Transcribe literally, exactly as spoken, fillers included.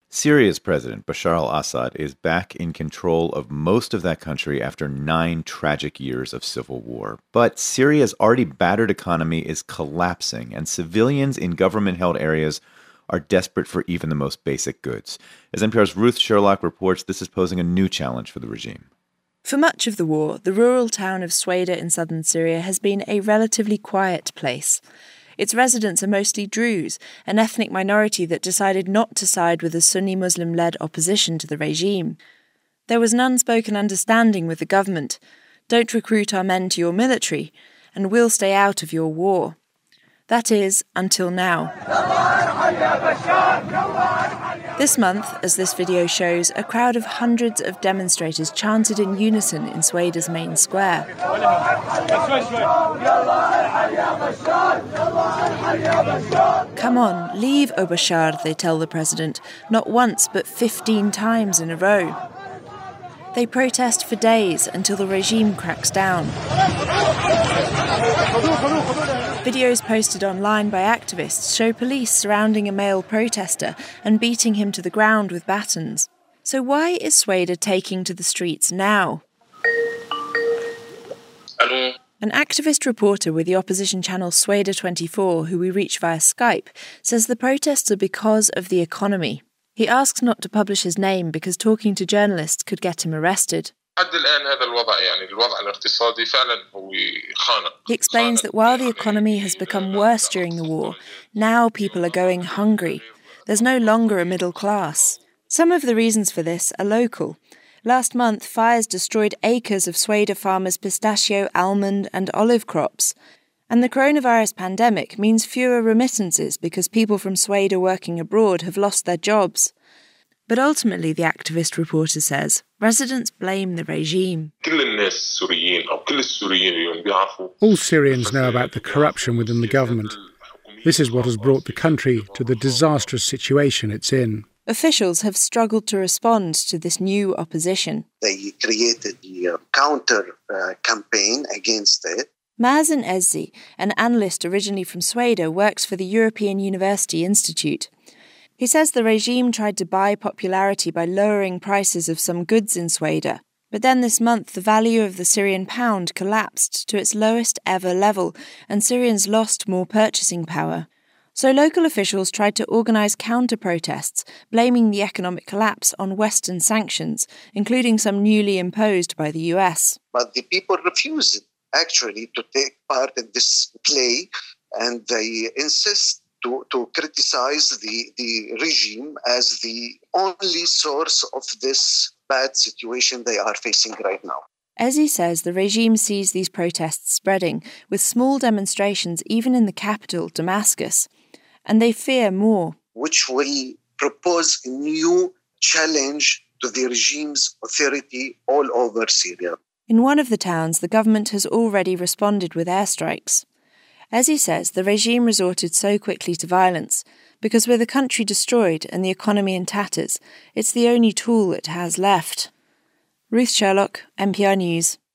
Syria's president, Bashar al-Assad, is back in control of most of that country after nine tragic years of civil war. But Syria's already battered economy is collapsing, and civilians in government-held areas are desperate for even the most basic goods. As N P R's Ruth Sherlock reports, this is posing a new challenge for the regime. For much of the war, the rural town of Sueda in southern Syria has been a relatively quiet place. Its residents are mostly Druze, an ethnic minority that decided not to side with the Sunni Muslim-led opposition to the regime. There was an unspoken understanding with the government: don't recruit our men to your military, and we'll stay out of your war. That is, until now. This month, as this video shows, a crowd of hundreds of demonstrators chanted in unison in Sueda's main square. Come on, leave Obashar, they tell the president, not once but fifteen times in a row. They protest for days until the regime cracks down. Videos posted online by activists show police surrounding a male protester and beating him to the ground with batons. So why is Sueda taking to the streets now? An activist reporter with the opposition channel Sueda twenty-four, who we reach via Skype, says the protests are because of the economy. He asks not to publish his name because talking to journalists could get him arrested. He explains that while the economy has become worse during the war, now people are going hungry. There's no longer a middle class. Some of the reasons for this are local. Last month, fires destroyed acres of Sueda farmers' pistachio, almond and olive crops. And the coronavirus pandemic means fewer remittances because people from Sueda working abroad have lost their jobs. But ultimately, the activist reporter says, residents blame the regime. All Syrians know about the corruption within the government. This is what has brought the country to the disastrous situation it's in. Officials have struggled to respond to this new opposition. They created a counter-campaign uh, against it. Mazen Ezzi, an analyst originally from Sueda, works for the European University Institute. He says the regime tried to buy popularity by lowering prices of some goods in Sueda. But then this month, the value of the Syrian pound collapsed to its lowest ever level, and Syrians lost more purchasing power. So local officials tried to organise counter-protests, blaming the economic collapse on Western sanctions, including some newly imposed by the U S. But the people refused, actually, to take part in this play, and they insist to, to criticize the, the regime as the only source of this bad situation they are facing right now. Ezzi says the regime sees these protests spreading, with small demonstrations even in the capital, Damascus, and they fear more. Which will propose a new challenge to the regime's authority all over Syria. In one of the towns, the government has already responded with airstrikes. Ezzi says the regime resorted so quickly to violence because with the country destroyed and the economy in tatters, it's the only tool it has left. Ruth Sherlock, N P R News.